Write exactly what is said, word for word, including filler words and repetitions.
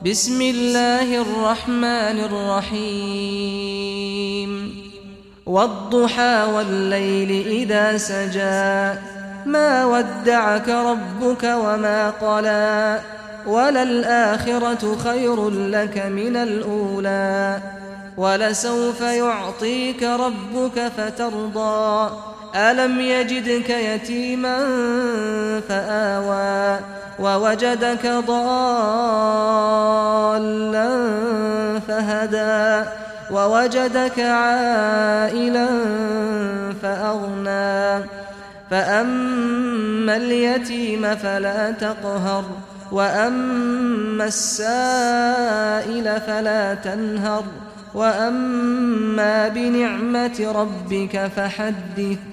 بسم الله الرحمن الرحيم والضحى والليل إذا سجى ما ودعك ربك وما قلى وللآخرة خير لك من الأولى ولسوف يعطيك ربك فترضى ألم يجدك يتيما فآوى ووجدك ضالا فهدى ووجدك عائلا فأغنى فأما اليتيم فلا تقهر وأما السائل فلا تنهر وأما بنعمة ربك فحدث